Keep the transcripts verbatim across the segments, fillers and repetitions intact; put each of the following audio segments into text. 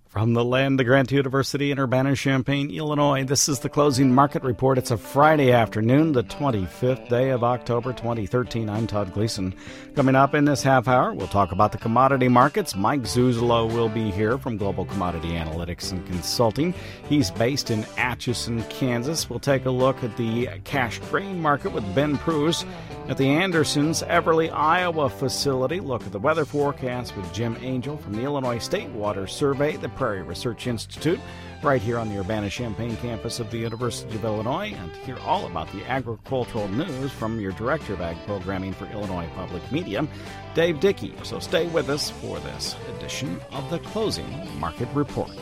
From the land of Grant University in Urbana-Champaign, Illinois, this is the Closing Market Report. It's a Friday afternoon, the twenty-fifth day of October, twenty thirteen. I'm Todd Gleason. Coming up in this half hour, we'll talk about the commodity markets. Mike Zuzolo will be here from Global Commodity Analytics and Consulting. He's based in Atchison, Kansas. We'll take a look at the cash grain market with Ben Pruess at the Andersons Everly, Iowa facility. Look at the weather forecast with Jim Angel from the Illinois State Water Survey, the Prairie Research Institute, right here on the Urbana-Champaign campus of the University of Illinois, and hear all about the agricultural news from your Director of Ag Programming for Illinois Public Media, Dave Dickey. So stay with us for this edition of the Closing Market Report.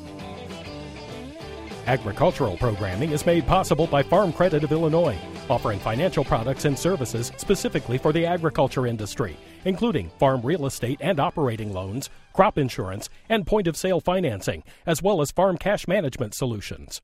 Agricultural programming is made possible by Farm Credit of Illinois, offering financial products and services specifically for the agriculture industry, including farm real estate and operating loans, crop insurance, and point-of-sale financing, as well as farm cash management solutions.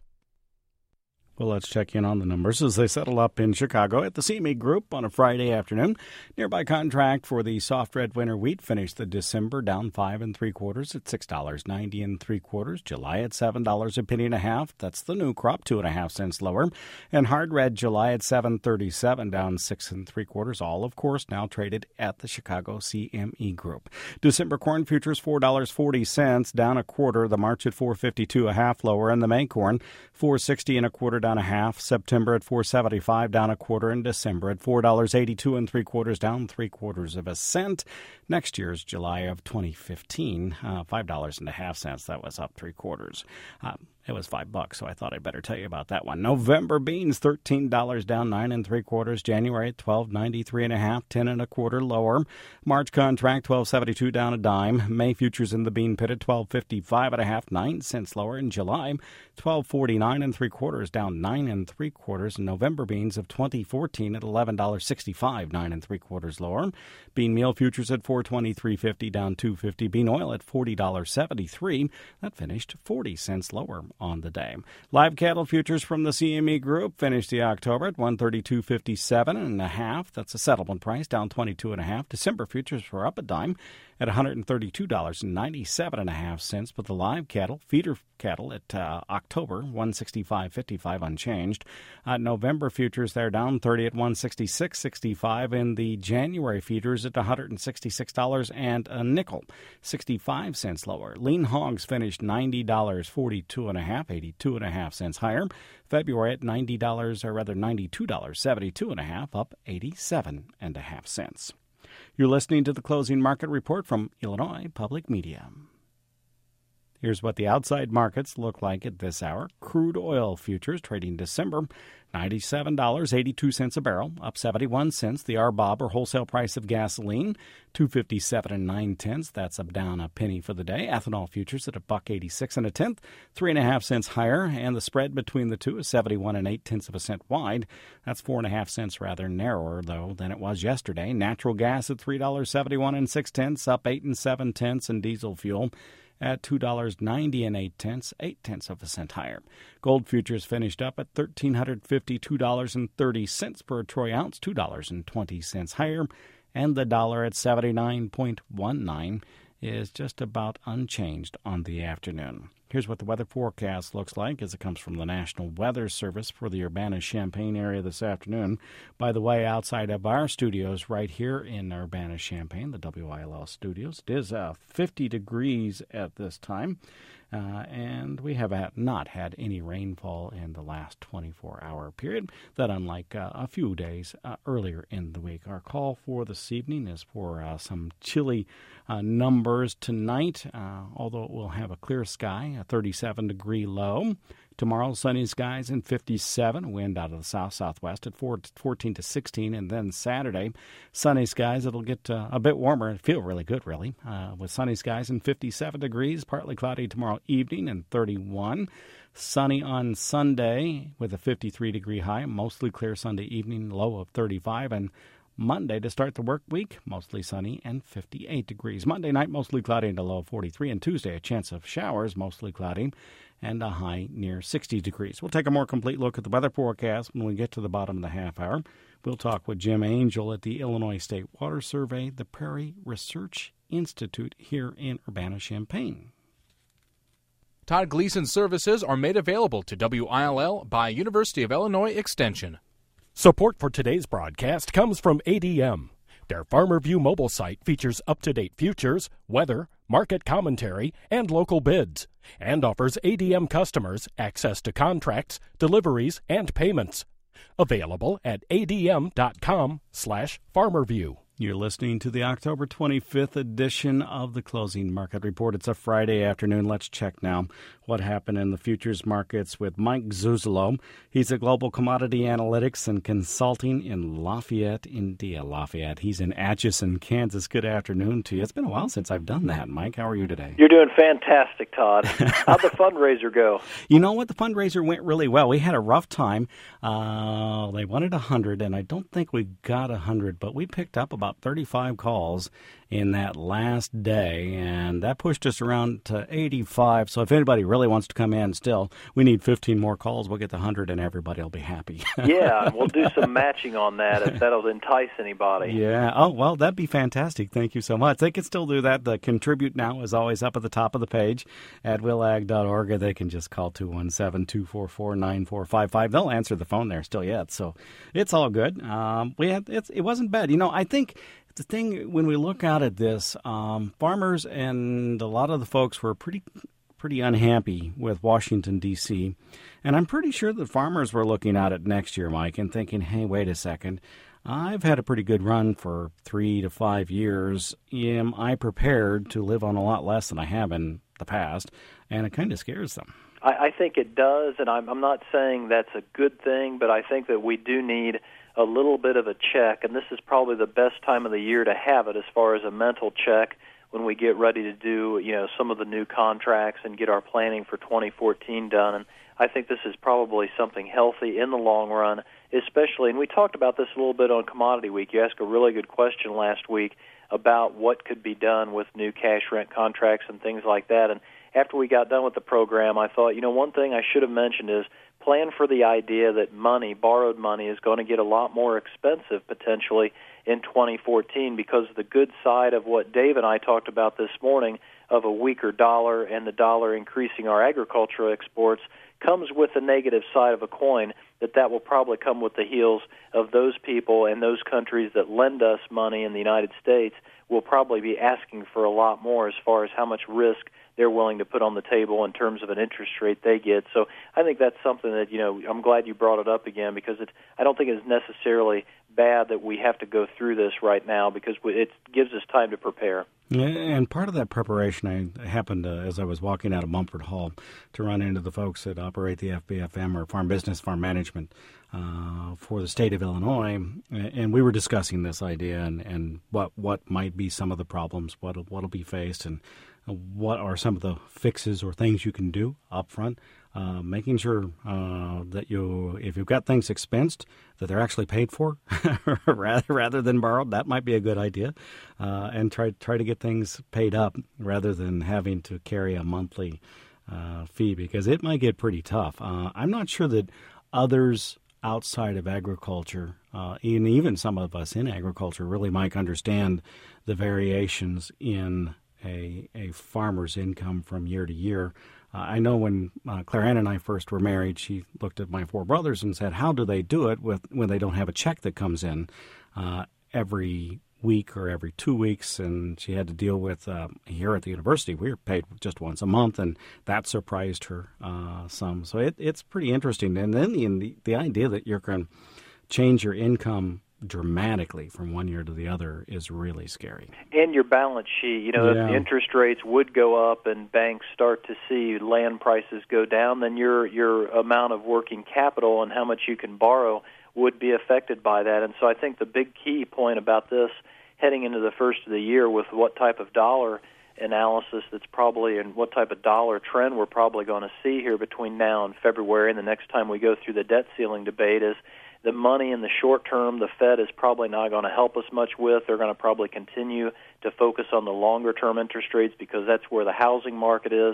Well, let's check in on the numbers as they settle up in Chicago at the C M E Group on a Friday afternoon. Nearby contract for the soft red winter wheat finished the December down five and three quarters at six dollars ninety and three quarters. July at seven dollars a penny and a half. That's the new crop, two and a half cents lower. And hard red July at seven thirty-seven, down six and three quarters. All, of course, now traded at the Chicago C M E Group. December corn futures four dollars forty, down a quarter. The March at four fifty-two, a half lower, and the May corn four sixty and a quarter, down a half. September at four seventy-five, down a quarter, and December at four dollars eighty-two and three quarters, down three quarters of a cent. Next year's July of twenty fifteen, uh, five dollars and a half cents. That was up three quarters. Uh, It was five bucks, so I thought I'd better tell you about that one. November beans, thirteen dollars, down nine and three quarters. January at twelve ninety-three and a half, ten and a quarter lower. March contract twelve seventy-two, down a dime. May futures in the bean pit at twelve fifty-five and a half, nine cents lower. In July, twelve forty-nine and three quarters, down nine and three quarters. November beans of twenty fourteen at eleven dollars sixty-five, nine and three quarters lower. Bean meal futures at four twenty-three fifty, down two fifty. Bean oil at forty dollars seventy-three. That finished forty cents lower on the day. Live cattle futures from the C M E Group finished the October at one thirty-two fifty-seven and a half. That's a settlement price, down twenty-two and a half. December futures were up a dime at one hundred thirty-two dollars and ninety-seven and a half cents. But the live cattle, feeder cattle at uh, October one sixty-five fifty-five unchanged. Uh, November futures they're down thirty at one sixty-six sixty-five. In the January feeders at one hundred sixty-six dollars and a nickel, sixty-five cents lower. Lean hogs finished ninety dollars forty-two and a half, eighty-two and a half cents higher. February at ninety dollars, or rather ninety-two dollars seventy-two and a half, up eighty-seven and a half cents. You're listening to the Closing Market Report from Illinois Public Media. Here's what the outside markets look like at this hour. Crude oil futures trading December, ninety-seven dollars and eighty-two cents a barrel, up seventy-one cents. The R B O B, or wholesale price of gasoline, two fifty-seven and nine tenths. That's up down a penny for the day. Ethanol futures at a buck eighty-six and a tenth, three and a half cents higher, and the spread between the two is seventy-one and eight tenths of a cent wide. That's four and a half cents rather narrower though than it was yesterday. Natural gas at three dollars seventy-one and six tenths, up eight and seven tenths, and diesel fuel at two dollars ninety and eight tenths, eight tenths of a cent higher. Gold futures finished up at one thousand three hundred fifty-two dollars and thirty cents per troy ounce, two dollars and twenty cents higher, and the dollar at seventy-nine point one nine is just about unchanged on the afternoon. Here's what the weather forecast looks like as it comes from the National Weather Service for the Urbana-Champaign area this afternoon. By the way, outside of our studios right here in Urbana-Champaign, the W I L L studios, it is uh, fifty degrees at this time. Uh, and we have had not had any rainfall in the last twenty-four hour period. That unlike uh, a few days uh, earlier in the week. Our call for this evening is for uh, some chilly uh, numbers tonight, uh, although it will have a clear sky, a thirty-seven degree low. Tomorrow, sunny skies and fifty-seven, wind out of the south-southwest at fourteen to sixteen. And then Saturday, sunny skies. It'll get uh, a bit warmer. It'll feel really good, really, uh, with sunny skies and fifty-seven degrees. Partly cloudy tomorrow evening and thirty-one. Sunny on Sunday with a fifty-three degree high. Mostly clear Sunday evening, low of thirty-five. And Monday to start the work week, mostly sunny and fifty-eight degrees. Monday night, mostly cloudy and a low of forty-three. And Tuesday, a chance of showers, mostly cloudy, and a high near sixty degrees. We'll take a more complete look at the weather forecast when we get to the bottom of the half hour. We'll talk with Jim Angel at the Illinois State Water Survey, the Prairie Research Institute here in Urbana-Champaign. Todd Gleason services are made available to W I L L by University of Illinois Extension. Support for today's broadcast comes from A D M. Their Farmer View mobile site features up-to-date futures, weather, market commentary, and local bids, and offers A D M customers access to contracts, deliveries, and payments. Available at adm.com slash farmerview. You're listening to the October twenty-fifth edition of the Closing Market Report. It's a Friday afternoon. Let's check now what happened in the futures markets with Mike Zuzolo. He's a global commodity analytics and consulting in Lafayette, India. Lafayette. He's in Atchison, Kansas. Good afternoon to you. It's been a while since I've done that, Mike. How are you today? You're doing fantastic, Todd. How'd the fundraiser go? You know what? The fundraiser went really well. We had a rough time. Uh, they wanted one hundred, and I don't think we got one hundred, but we picked up about thirty-five calls in that last day, and that pushed us around to eighty-five. So if anybody really wants to come in still, we need fifteen more calls. We'll get the one hundred, and everybody will be happy. Yeah, we'll do some matching on that if that'll entice anybody. Yeah. Oh, well, that'd be fantastic. Thank you so much. They can still do that. The Contribute Now is always up at the top of the page at willag dot org, or they can just call two one seven, two four four, nine four five five. They'll answer the phone there still yet, so it's all good. Um, we had it's, It wasn't bad. You know, I think the thing, when we look out at this, um, farmers and a lot of the folks were pretty pretty unhappy with Washington, D C, and I'm pretty sure the farmers were looking at it next year, Mike, and thinking, hey, wait a second, I've had a pretty good run for three to five years. Am I prepared to live on a lot less than I have in the past? And it kind of scares them. I, I think it does, and I'm, I'm not saying that's a good thing, but I think that we do need a little bit of a check, and this is probably the best time of the year to have it as far as a mental check when we get ready to do, you know, some of the new contracts and get our planning for twenty fourteen done. And I think this is probably something healthy in the long run, especially, and we talked about this a little bit on Commodity Week. You asked a really good question last week about what could be done with new cash rent contracts and things like that. And after we got done with the program, I thought, you know, one thing I should have mentioned is plan for the idea that money, borrowed money, is going to get a lot more expensive potentially in twenty fourteen, because the good side of what Dave and I talked about this morning of a weaker dollar and the dollar increasing our agricultural exports comes with the negative side of a coin, that that will probably come with the heels of those people and those countries that lend us money in the United States will probably be asking for a lot more as far as how much risk they're willing to put on the table in terms of an interest rate they get. So I think that's something that, you know, I'm glad you brought it up again, because it, I don't think it's necessarily bad that we have to go through this right now, because it gives us time to prepare. And part of that preparation, I happened to, as I was walking out of Mumford Hall, to run into the folks that operate the F B F M, or Farm Business Farm Management, uh, for the state of Illinois, and we were discussing this idea and, and what what might be some of the problems, what what'll be faced, and what are some of the fixes or things you can do up front, uh, making sure uh, that you, if you've got things expensed, that they're actually paid for rather rather than borrowed. That might be a good idea, uh, and try try to get things paid up rather than having to carry a monthly uh, fee, because it might get pretty tough. Uh, I'm not sure that others outside of agriculture, uh, and even some of us in agriculture, really might understand the variations in a a farmer's income from year to year. Uh, I know when uh, Claire Ann and I first were married, she looked at my four brothers and said, how do they do it with when they don't have a check that comes in uh, every week or every two weeks? And she had to deal with, uh, here at the university, we were paid just once a month, and that surprised her uh, some. So it, it's pretty interesting. And then the, the idea that you're going to change your income dramatically from one year to the other is really scary. And your balance sheet, you know, yeah. if the interest rates would go up and banks start to see land prices go down, then your your amount of working capital and how much you can borrow would be affected by that. And so I think the big key point about this heading into the first of the year with what type of dollar analysis that's probably and what type of dollar trend we're probably going to see here between now and February and the next time we go through the debt ceiling debate is the money in the short term, the Fed is probably not going to help us much with. They're going to probably continue to focus on the longer-term interest rates because that's where the housing market is.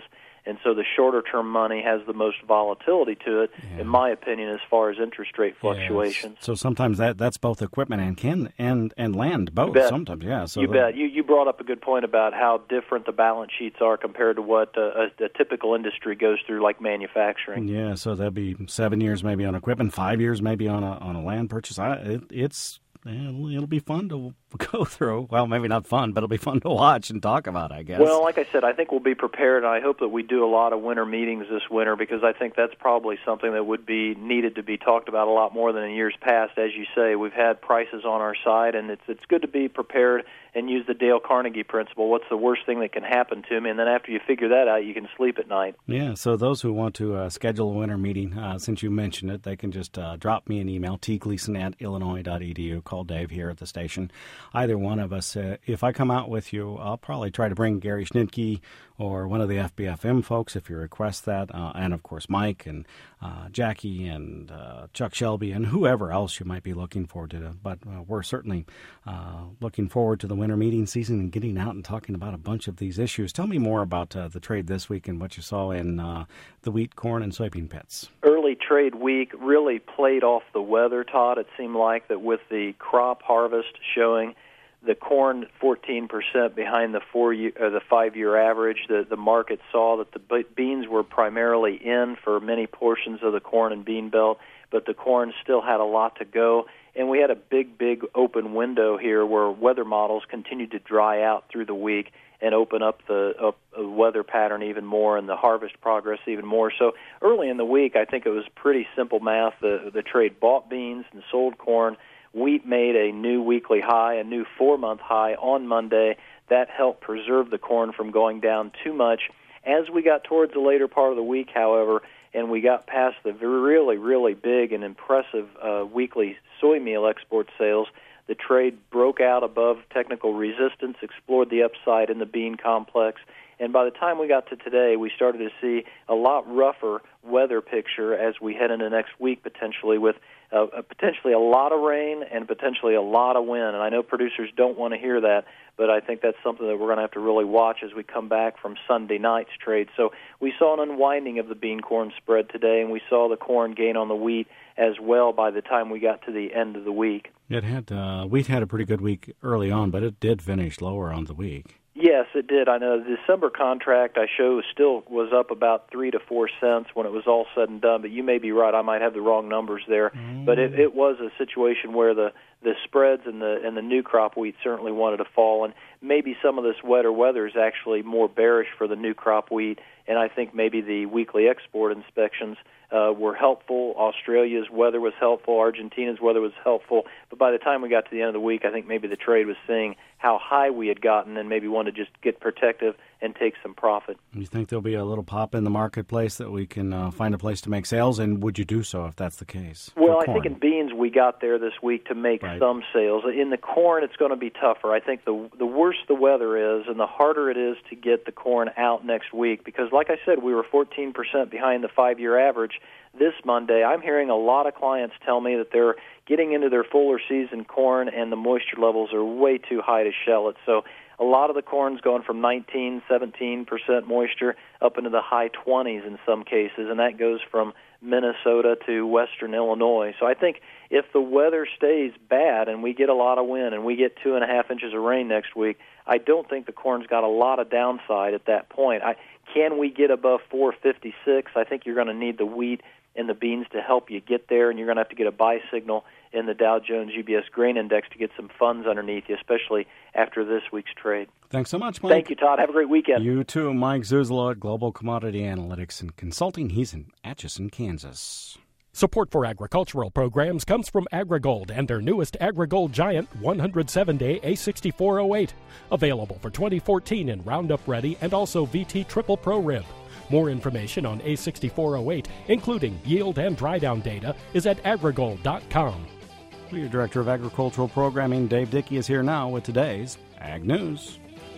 And so the shorter-term money has the most volatility to it, yeah. in my opinion, as far as interest rate fluctuations. Yeah, so sometimes that that's both equipment and can and and land both. Sometimes, yeah. So you the, bet. You you brought up a good point about how different the balance sheets are compared to what a, a, a typical industry goes through, like manufacturing. Yeah, so that'd be seven years maybe on equipment, five years maybe on a on a land purchase. I, it, it's It'll, it'll be fun to go through. Well, maybe not fun, but it'll be fun to watch and talk about, I guess. Well, like I said, I think we'll be prepared, and I hope that we do a lot of winter meetings this winter, because I think that's probably something that would be needed to be talked about a lot more than in years past. As you say, we've had prices on our side, and it's it's good to be prepared and use the Dale Carnegie principle. What's the worst thing that can happen to me? And then after you figure that out, you can sleep at night. Yeah, so those who want to uh, schedule a winter meeting, uh, since you mentioned it, they can just uh, drop me an email, t gleason at illinois dot e d u. Call Dave here at the station. Either one of us. Uh, if I come out with you, I'll probably try to bring Gary Schnitke or one of the F B F M folks if you request that, uh, and of course Mike and uh, Jackie and uh, Chuck Shelby and whoever else you might be looking forward to. But uh, we're certainly uh, looking forward to the winter meeting season and getting out and talking about a bunch of these issues. Tell me more about uh, the trade this week and what you saw in uh, the wheat, corn, and soybean pits. Early trade week really played off the weather, Todd. It seemed like that with the crop harvest showing the corn fourteen percent behind the four year, uh, the five-year average. The the market saw that the beans were primarily in for many portions of the corn and bean belt, but the corn still had a lot to go. And we had a big, big open window here where weather models continued to dry out through the week and open up the up, uh, weather pattern even more and the harvest progress even more. So early in the week, I think it was pretty simple math. The the trade bought beans and sold corn. Wheat made a new weekly high, a new four-month high on Monday. That helped preserve the corn from going down too much. As we got towards the later part of the week, however, and we got past the really, really big and impressive uh, weekly soy meal export sales, the trade broke out above technical resistance, explored the upside in the bean complex, and by the time we got to today, we started to see a lot rougher weather picture as we head into next week, potentially with uh, potentially a lot of rain and potentially a lot of wind. And I know producers don't want to hear that, but I think that's something that we're going to have to really watch as we come back from Sunday night's trade. So we saw an unwinding of the bean-corn spread today, and we saw the corn gain on the wheat as well by the time we got to the end of the week. It had uh, wheat had a pretty good week early on, but it did finish lower on the week. Yes, it did. I know the December contract I show still was up about three to four cents when it was all said and done. But you may be right; I might have the wrong numbers there. Mm. But it, it was a situation where the, the spreads and the and the new crop wheat certainly wanted to fall, and maybe some of this wetter weather is actually more bearish for the new crop wheat. And I think maybe the weekly export inspections uh, were helpful. Australia's weather was helpful. Argentina's weather was helpful. But by the time we got to the end of the week, I think maybe the trade was seeing how high we had gotten and maybe wanted to just get protective and take some profit. You think there'll be a little pop in the marketplace that we can uh, find a place to make sales, and would you do so if that's the case? Well, I think in beans we got there this week to make right. some sales. In the corn, it's going to be tougher. I think the the worse the weather is and the harder it is to get the corn out next week because, like I said, we were fourteen percent behind the five-year average this Monday. I'm hearing a lot of clients tell me that they're getting into their fuller season corn and the moisture levels are way too high to shell it. So a lot of the corn's going from nineteen, seventeen percent moisture up into the high twenties in some cases, and that goes from Minnesota to western Illinois. So I think if the weather stays bad and we get a lot of wind and we get two and a half inches of rain next week, I don't think the corn's got a lot of downside at that point. I, can we get above four fifty-six? I think you're going to need the wheat and the beans to help you get there, and you're going to have to get a buy signal in the Dow Jones U B S Grain Index to get some funds underneath you, especially after this week's trade. Thanks so much, Mike. Thank you, Todd. Have a great weekend. You too. Mike Zuzolo at Global Commodity Analytics and Consulting. He's in Atchison, Kansas. Support for agricultural programs comes from AgriGold and their newest AgriGold Giant one hundred seven day A sixty-four oh eight. Available for twenty fourteen in Roundup Ready and also V T Triple Pro Rib. More information on A sixty-four oh eight, including yield and dry down data, is at agrigold dot com. Your Director of Agricultural Programming, Dave Dickey, is here now with today's Ag News.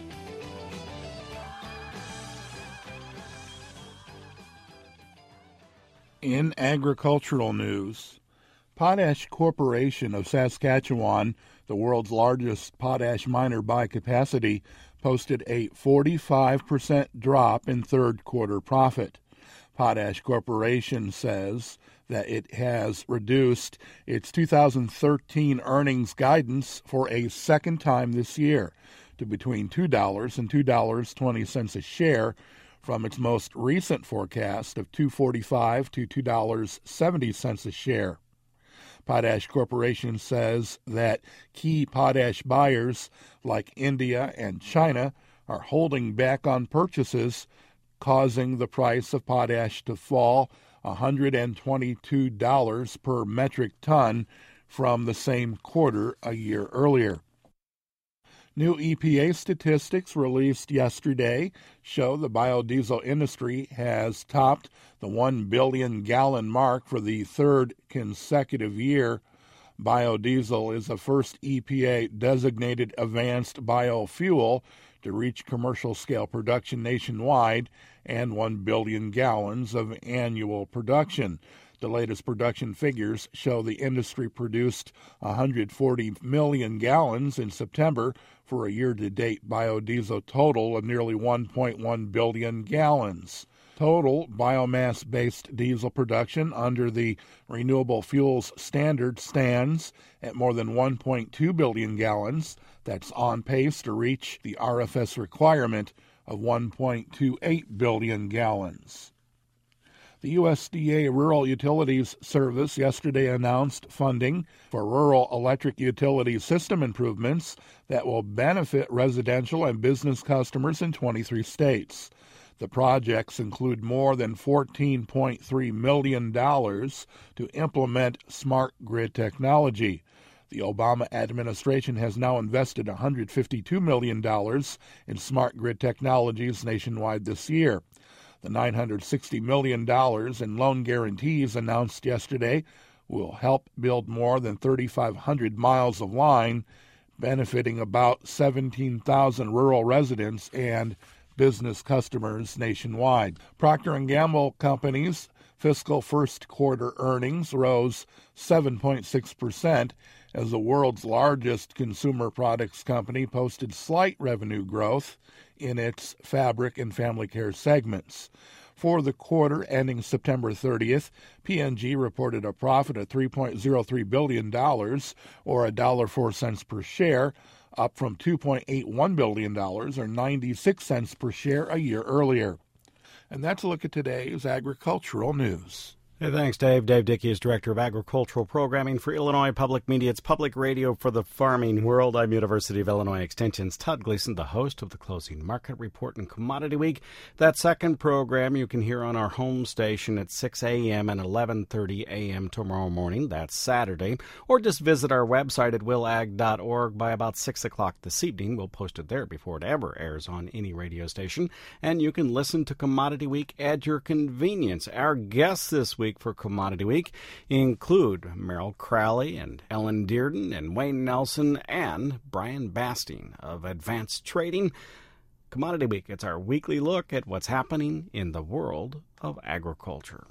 In agricultural news, Potash Corporation of Saskatchewan, the world's largest potash miner by capacity, posted a forty-five percent drop in third quarter profit. Potash Corporation says that it has reduced its two thousand thirteen earnings guidance for a second time this year to between two dollars and two dollars and twenty cents a share from its most recent forecast of two dollars and forty-five cents to two dollars and seventy cents a share. Potash Corporation says that key potash buyers like India and China are holding back on purchases, causing the price of potash to fall one hundred twenty-two dollars per metric ton from the same quarter a year earlier. New E P A statistics released yesterday show the biodiesel industry has topped the one billion gallon mark for the third consecutive year. Biodiesel is the first E P A-designated advanced biofuel to reach commercial-scale production nationwide and one billion gallons of annual production. The latest production figures show the industry produced one hundred forty million gallons in September for a year-to-date biodiesel total of nearly one point one billion gallons. Total biomass-based diesel production under the Renewable Fuels Standard stands at more than one point two billion gallons. That's on pace to reach the R F S requirement of one point two eight billion gallons. The U S D A Rural Utilities Service yesterday announced funding for rural electric utility system improvements that will benefit residential and business customers in twenty-three states. The projects include more than fourteen point three million dollars to implement smart grid technology. The Obama administration has now invested one hundred fifty-two million dollars in smart grid technologies nationwide this year. The nine hundred sixty million dollars in loan guarantees announced yesterday will help build more than thirty-five hundred miles of line, benefiting about seventeen thousand rural residents and business customers nationwide. Procter and Gamble Company's fiscal first quarter earnings rose seven point six percent as the world's largest consumer products company posted slight revenue growth in its fabric and family care segments. For the quarter ending September thirtieth, P and G reported a profit of three point zero three billion dollars, or one dollar and four cents per share, up from two point eight one billion dollars, or ninety-six cents per share a year earlier. And that's a look at today's agricultural news. Hey, thanks, Dave. Dave Dickey is Director of Agricultural Programming for Illinois Public Media. It's public radio for the farming world. I'm University of Illinois Extension's Todd Gleason, the host of the Closing Market Report and Commodity Week. That second program you can hear on our home station at six a.m. and eleven thirty a.m. tomorrow morning. That's Saturday. Or just visit our website at will ag dot org by about six o'clock this evening. We'll post it there before it ever airs on any radio station. And you can listen to Commodity Week at your convenience. Our guests this week for Commodity Week include Merrill Crowley and Ellen Dearden and Wayne Nelson and Brian Basting of Advanced Trading. Commodity Week, it's our weekly look at what's happening in the world of agriculture.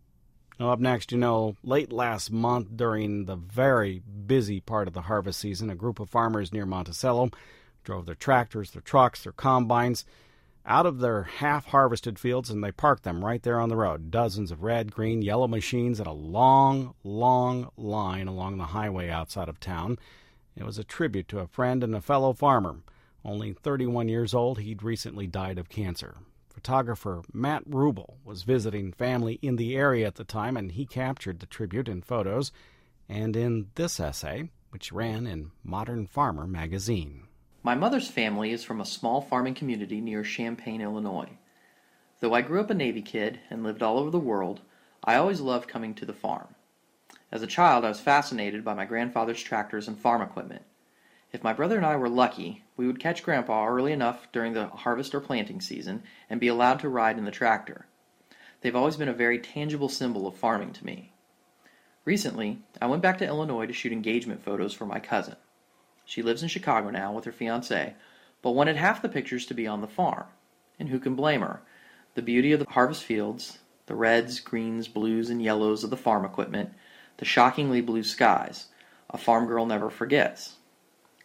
Now, up next, you know, late last month during the very busy part of the harvest season, a group of farmers near Monticello drove their tractors, their trucks, their combines out of their half-harvested fields, and they parked them right there on the road. Dozens of red, green, yellow machines and a long, long line along the highway outside of town. It was a tribute to a friend and a fellow farmer. Only thirty-one years old, he'd recently died of cancer. Photographer Matt Rubel was visiting family in the area at the time, and he captured the tribute in photos and in this essay, which ran in Modern Farmer magazine. My mother's family is from a small farming community near Champaign, Illinois. Though I grew up a Navy kid and lived all over the world, I always loved coming to the farm. As a child, I was fascinated by my grandfather's tractors and farm equipment. If my brother and I were lucky, we would catch Grandpa early enough during the harvest or planting season and be allowed to ride in the tractor. They've always been a very tangible symbol of farming to me. Recently, I went back to Illinois to shoot engagement photos for my cousin. She lives in Chicago now with her fiancé, but wanted half the pictures to be on the farm. And who can blame her? The beauty of the harvest fields, the reds, greens, blues, and yellows of the farm equipment, the shockingly blue skies. A farm girl never forgets.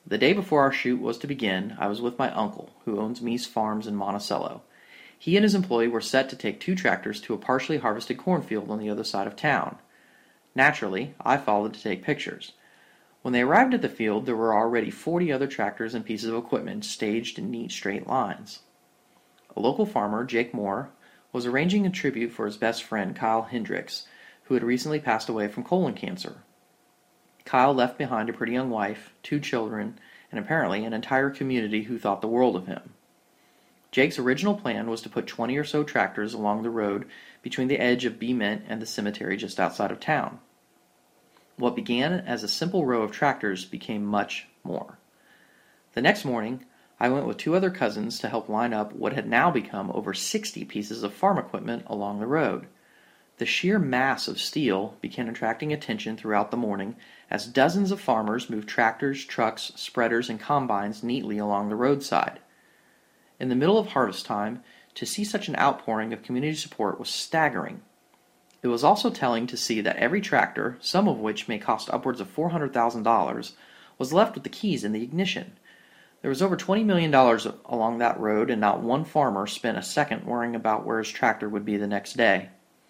The day before our shoot was to begin, I was with my uncle, who owns Meese Farms in Monticello. He and his employee were set to take two tractors to a partially harvested cornfield on the other side of town. Naturally, I followed to take pictures. When they arrived at the field, there were already forty other tractors and pieces of equipment staged in neat straight lines. A local farmer, Jake Moore, was arranging a tribute for his best friend, Kyle Hendricks, who had recently passed away from colon cancer. Kyle left behind a pretty young wife, two children, and apparently an entire community who thought the world of him. Jake's original plan was to put twenty or so tractors along the road between the edge of Bement and the cemetery just outside of town. What began as a simple row of tractors became much more. The next morning, I went with two other cousins to help line up what had now become over sixty pieces of farm equipment along the road. The sheer mass of steel began attracting attention throughout the morning as dozens of farmers moved tractors, trucks, spreaders, and combines neatly along the roadside. In the middle of harvest time, to see such an outpouring of community support was staggering. It was also telling to see that every tractor, some of which may cost upwards of four hundred thousand dollars, was left with the keys in the ignition. There was over twenty million dollars along that road, and not one farmer spent a second worrying about where his tractor would be the next day.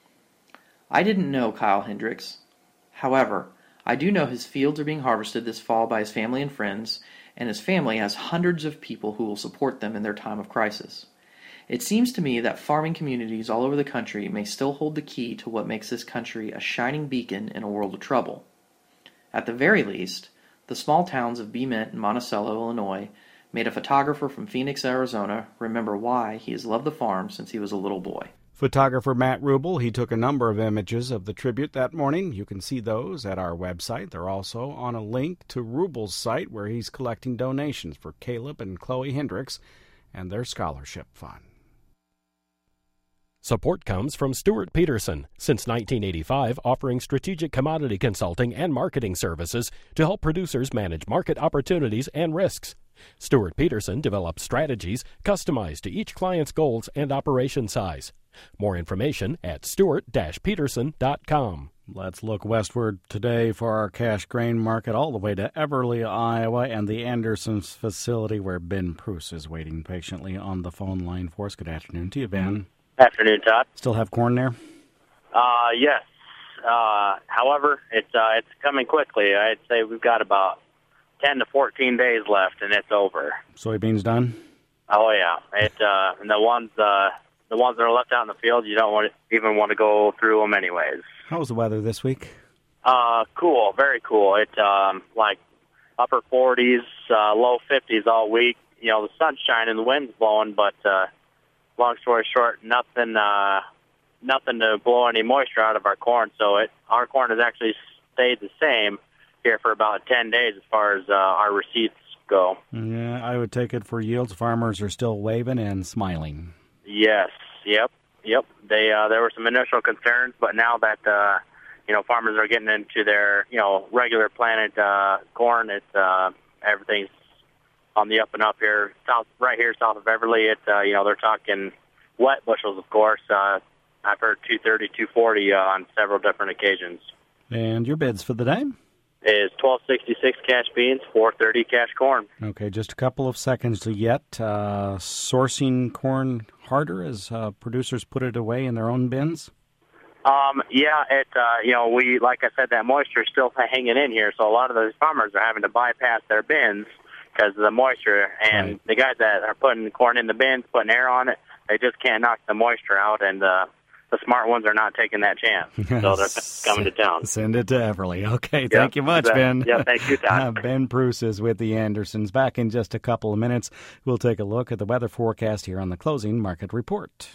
I didn't know Kyle Hendricks. However, I do know his fields are being harvested this fall by his family and friends, and his family has hundreds of people who will support them in their time of crisis. It seems to me that farming communities all over the country may still hold the key to what makes this country a shining beacon in a world of trouble. At the very least, the small towns of Bement and Monticello, Illinois, made a photographer from Phoenix, Arizona, remember why he has loved the farm since he was a little boy. Photographer Matt Rubel, he took a number of images of the tribute that morning. You can see those at our website. They're also on a link to Rubel's site where he's collecting donations for Caleb and Chloe Hendricks and their scholarship fund. Support comes from Stuart Peterson, since nineteen eighty-five offering strategic commodity consulting and marketing services to help producers manage market opportunities and risks. Stuart Peterson develops strategies customized to each client's goals and operation size. More information at stuart dash peterson dot com. Let's look westward today for our cash grain market all the way to Everly, Iowa, and the Andersons facility where Ben Pruce is waiting patiently on the phone line for us. Good afternoon to you, Ben. Afternoon, Todd. Still have corn there? Uh, yes. Uh, however, it's uh, it's coming quickly. I'd say we've got about ten to fourteen days left, and it's over. Soybeans done? Oh yeah. It uh, and the ones uh, the ones that are left out in the field, you don't want to, even want to go through them anyways. How was the weather this week? Uh, cool, very cool. It um, like upper forties, uh, low fifties all week. You know, the sun's shining, the wind's blowing, but uh, long story short, nothing, uh, nothing to blow any moisture out of our corn. So it, our corn has actually stayed the same here for about ten days as far as uh, our receipts go. Yeah, I would take it for yields. Farmers are still waving and smiling. Yes, yep, yep. They uh, there were some initial concerns, but now that uh, you know farmers are getting into their you know regular planted uh, corn, it's uh, everything's on the up and up here, south right here south of Everly. It uh, you know they're talking wet bushels, of course. Uh, I've heard two thirty, two forty uh, on several different occasions. And your bids for the day? Is twelve sixty-six cash beans, four thirty cash corn. Okay, just a couple of seconds to yet. Uh, sourcing corn harder as uh, producers put it away in their own bins? Um, yeah, it uh, you know we like I said, that moisture is still hanging in here, so a lot of those farmers are having to bypass their bins because of the moisture. And right. The guys that are putting corn in the bins, putting air on it, they just can't knock the moisture out, and uh, the smart ones are not taking that chance. So they're coming to town. Send it to Everly. Okay, yep, thank you much, Ben. Yeah, thank you, Todd. Uh, Ben Pruce is with the Andersons. Back in just a couple of minutes, we'll take a look at the weather forecast here on the Closing Market Report.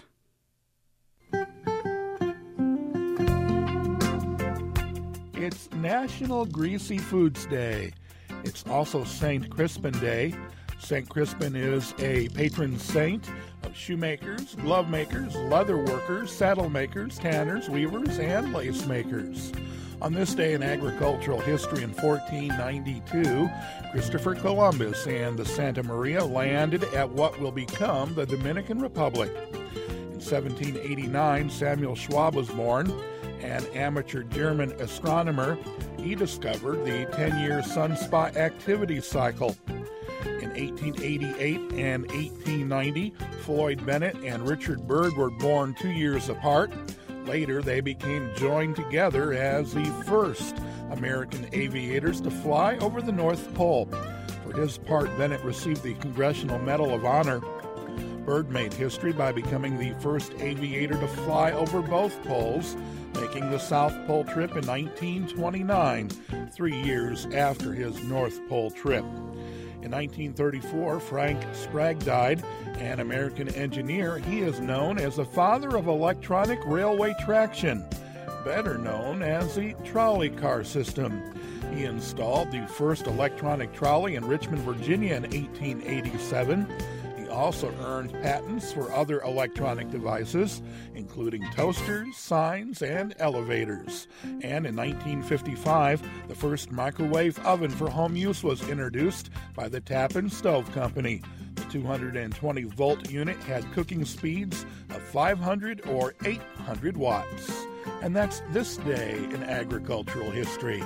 It's National Greasy Foods Day. It's also Saint Crispin Day. Saint Crispin is a patron saint of shoemakers, glove makers, leather workers, saddle makers, tanners, weavers, and lace makers. On this day in agricultural history in fourteen ninety-two, Christopher Columbus and the Santa Maria landed at what will become the Dominican Republic. In seventeen eighty-nine, Samuel Schwab was born. an amateur German astronomer. He discovered the ten-year sunspot activity cycle. In eighteen eighty-eight and eighteen ninety, Floyd Bennett and Richard Byrd were born two years apart. Later, they became joined together as the first American aviators to fly over the North Pole. For his part, Bennett received the Congressional Medal of Honor. Byrd made history by becoming the first aviator to fly over both poles, making the South Pole trip in nineteen twenty-nine, three years after his North Pole trip. In nineteen thirty-four, Frank Sprague died, an American engineer. He is known as the father of electronic railway traction, better known as the trolley car system. He installed the first electronic trolley in Richmond, Virginia in eighteen eighty-seven. He also earned patents for other electronic devices, including toasters, signs, and elevators. And in nineteen fifty-five, the first microwave oven for home use was introduced by the Tappan Stove Company. The two hundred twenty volt unit had cooking speeds of five hundred or eight hundred watts. And that's this day in agricultural history.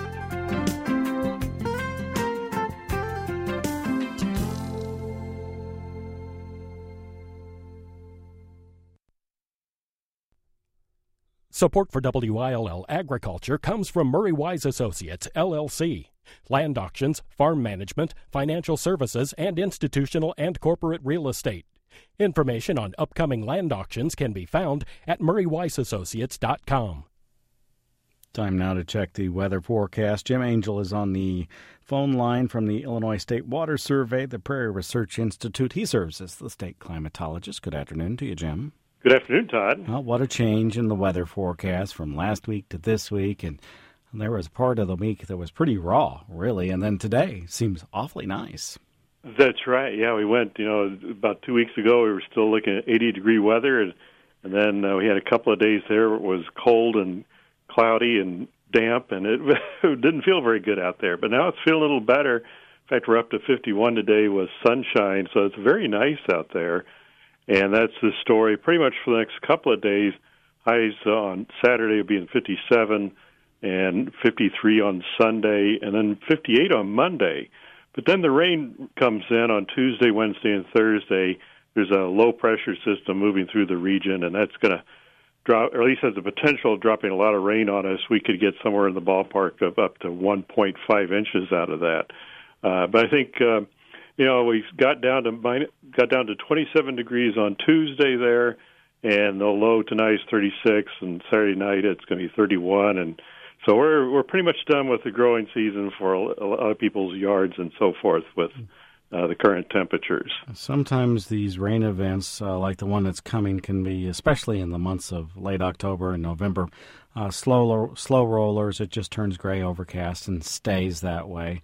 Support for W I L L Agriculture comes from Murray Wise Associates, L L C. Land auctions, farm management, financial services, and institutional and corporate real estate. Information on upcoming land auctions can be found at murray wise associates dot com. Time now to check the weather forecast. Jim Angel is on the phone line from the Illinois State Water Survey, the Prairie Research Institute. He serves as the state climatologist. Good afternoon to you, Jim. Good afternoon, Todd. Well, what a change in the weather forecast from last week to this week. And there was part of the week that was pretty raw, really. And then today seems awfully nice. That's right. Yeah, we went, you know, about two weeks ago, we were still looking at eighty-degree weather. And, and then uh, we had a couple of days there where it was cold and cloudy and damp, and it, it didn't feel very good out there. But now it's feeling a little better. In fact, we're up to fifty-one today with sunshine, so it's very nice out there. And that's the story pretty much for the next couple of days. Highs on Saturday will be in fifty-seven and fifty-three on Sunday, and then fifty-eight on Monday. But then the rain comes in on Tuesday, Wednesday, and Thursday. There's a low-pressure system moving through the region, and that's going to drop, or at least has the potential of dropping a lot of rain on us. We could get somewhere in the ballpark of up to one point five inches out of that. Uh, but I think... Uh, You know, we got down to minus, got down to twenty-seven degrees on Tuesday there, and the low tonight is thirty-six, and Saturday night it's going to be thirty-one, and so we're we're pretty much done with the growing season for a lot of people's yards and so forth with uh, the current temperatures. Sometimes these rain events, uh, like the one that's coming, can be, especially in the months of late October and November, uh, slow slow rollers. It just turns gray, overcast, and stays that way.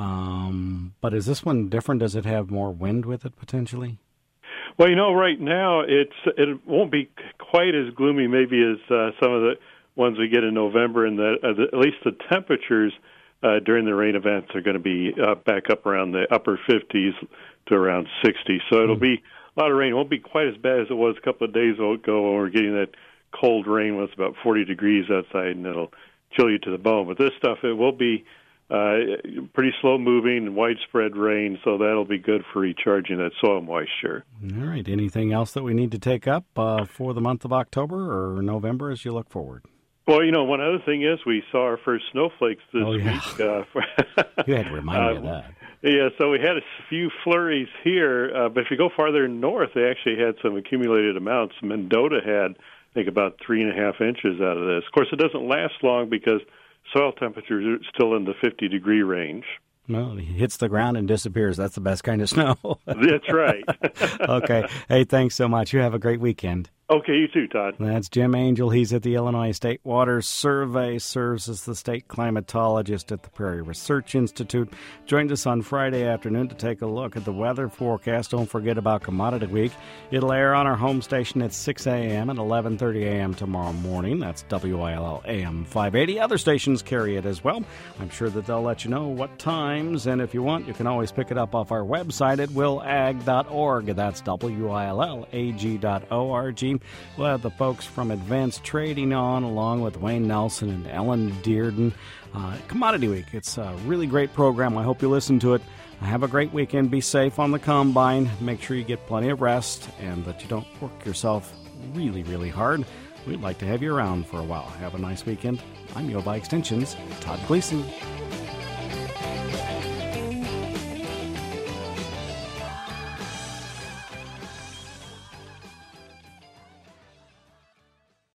Um, but is this one different? Does it have more wind with it potentially? Well, you know, right now it's it won't be quite as gloomy maybe as uh, some of the ones we get in November, and the, uh, the, at least the temperatures uh, during the rain events are going to be uh, back up around the upper fifties to around sixty. So it'll mm. be a lot of rain. It won't be quite as bad as it was a couple of days ago when we were getting that cold rain when it's about forty degrees outside, and it'll chill you to the bone. But this stuff, it will be Uh, pretty slow-moving and widespread rain, so that'll be good for recharging that soil moisture. All right. Anything else that we need to take up uh, for the month of October or November as you look forward? Well, you know, one other thing is we saw our first snowflakes this oh, yeah. week. Uh, for you had to remind uh, me of that. Yeah, so we had a few flurries here, uh, but if you go farther north, they actually had some accumulated amounts. Mendota had, I think, about three and a half inches out of this. Of course, it doesn't last long because soil temperatures are still in the fifty-degree range. Well, it hits the ground and disappears. That's the best kind of snow. That's right. Okay. Hey, thanks so much. You have a great weekend. Okay, you too, Todd. That's Jim Angel. He's at the Illinois State Water Survey, serves as the state climatologist at the Prairie Research Institute. Joined us on Friday afternoon to take a look at the weather forecast. Don't forget about Commodity Week. It'll air on our home station at six a.m. and eleven thirty a.m. tomorrow morning. That's W I L L A M five eighty. Other stations carry it as well. I'm sure that they'll let you know what times, and if you want, you can always pick it up off our website at will ag dot org. That's W I L L A G dot org. time. We'll have the folks from Advanced Trading on, along with Wayne Nelson and Ellen Dearden. Uh, Commodity Week, it's a really great program. I hope you listen to it. Have a great weekend. Be safe on the combine. Make sure you get plenty of rest and that you don't work yourself really, really hard. We'd like to have you around for a while. Have a nice weekend. I'm Yobai Extension's Todd Gleason.